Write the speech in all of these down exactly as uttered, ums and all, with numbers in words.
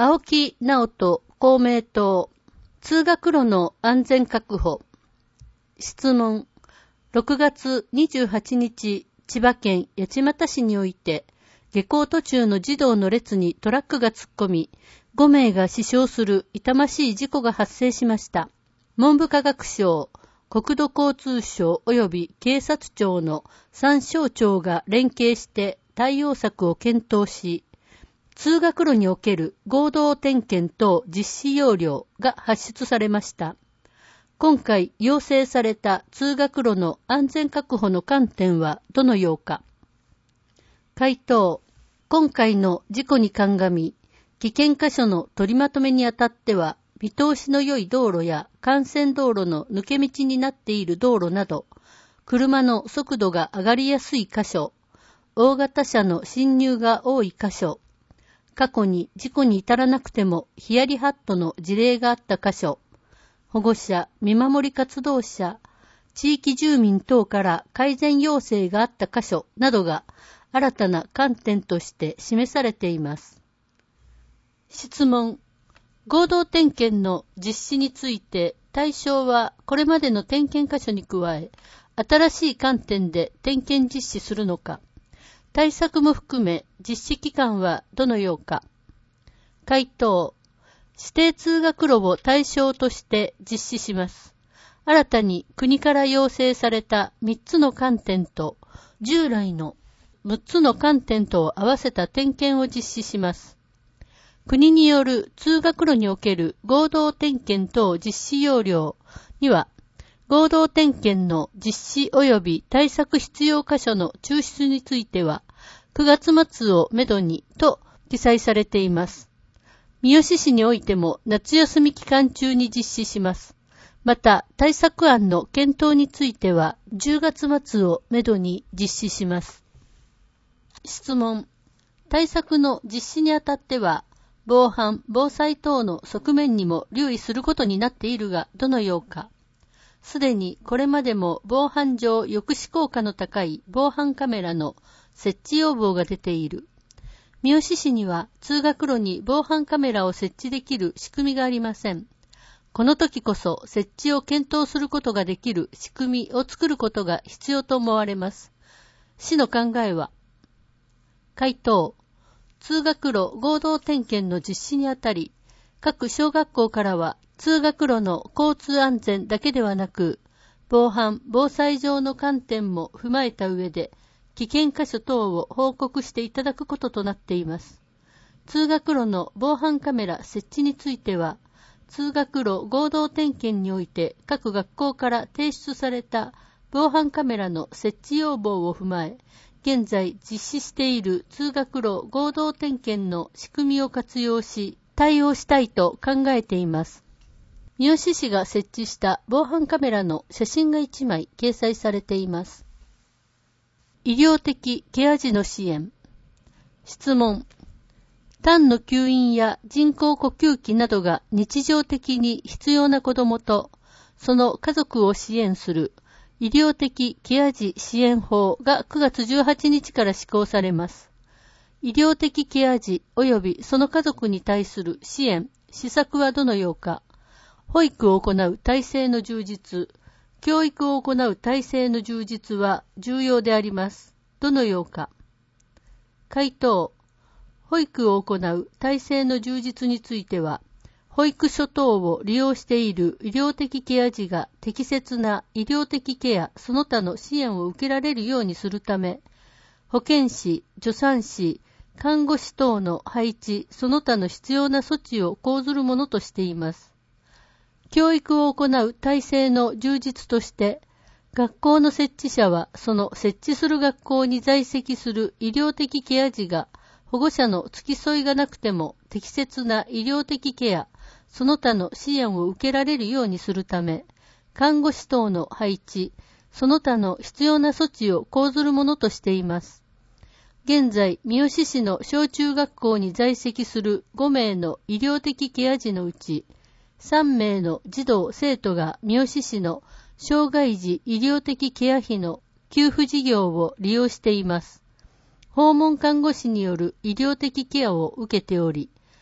青木直人公明党、通学路の安全確保。質問。ろくがつにじゅうはちにち、千葉県八街市において、下校途中の児童の列にトラックが突っ込み、ごめいが死傷する痛ましい事故が発生しました。文部科学省、国土交通省及び警察庁のさん省庁が連携して対応策を検討し、通学路における合同点検等実施要領が発出されました。今回要請された通学路の安全確保の観点はどのようか。回答。今回の事故に鑑み、危険箇所の取りまとめにあたっては、見通しの良い道路や幹線道路の抜け道になっている道路など、車の速度が上がりやすい箇所、大型車の進入が多い箇所、過去に事故に至らなくてもヒヤリハットの事例があった箇所、保護者、見守り活動者、地域住民等から改善要請があった箇所などが新たな観点として示されています。質問。合同点検の実施について対象はこれまでの点検箇所に加え、新しい観点で点検実施するのか、対策も含め実施期間はどのようか。回答。指定通学路を対象として実施します。新たに国から要請されたみっつの観点と従来のむっつの観点とを合わせた点検を実施します。国による通学路における合同点検等実施要領には、合同点検の実施及び対策必要箇所の抽出については、くがつ末をめどにと記載されています。三好市においても夏休み期間中に実施します。また、対策案の検討については、じゅうがつ末をめどに実施します。質問。対策の実施にあたっては、防犯・防災等の側面にも留意することになっているが、どのようか。すでにこれまでも防犯上抑止効果の高い防犯カメラの設置要望が出ている。三好市には通学路に防犯カメラを設置できる仕組みがありません。この時こそ設置を検討することができる仕組みを作ることが必要と思われます。市の考えは。回答。通学路合同点検の実施にあたり、各小学校からは通学路の交通安全だけではなく、防犯・防災上の観点も踏まえた上で、危険箇所等を報告していただくこととなっています。通学路の防犯カメラ設置については、通学路合同点検において各学校から提出された防犯カメラの設置要望を踏まえ、現在実施している通学路合同点検の仕組みを活用し、対応したいと考えています。三好市が設置した防犯カメラの写真がいちまい掲載されています。医療的ケア児の支援。質問。痰の吸引や人工呼吸器などが日常的に必要な子どもと、その家族を支援する医療的ケア児支援法がくがつじゅうはちにちから施行されます。医療的ケア児及びその家族に対する支援、施策はどのようか。保育を行う体制の充実、教育を行う体制の充実は重要であります。どのようか。回答。保育を行う体制の充実については、保育所等を利用している医療的ケア児が適切な医療的ケアその他の支援を受けられるようにするため、保健師、助産師、看護師等の配置その他の必要な措置を講ずるものとしています。教育を行う体制の充実として、学校の設置者はその設置する学校に在籍する医療的ケア児が保護者の付き添いがなくても適切な医療的ケア、その他の支援を受けられるようにするため、看護師等の配置、その他の必要な措置を講ずるものとしています。現在、三好市の小中学校に在籍するごめいの医療的ケア児のうち、さんめいの児童・生徒が三好市の障害児医療的ケア費の給付事業を利用しています。訪問看護師による医療的ケアを受けており、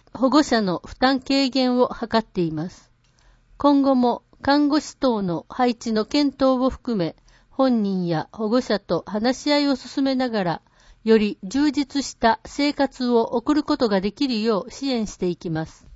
保護者の負担軽減を図っています。今後も看護師等の配置の検討を含め、本人や保護者と話し合いを進めながら、より充実した生活を送ることができるよう支援していきます。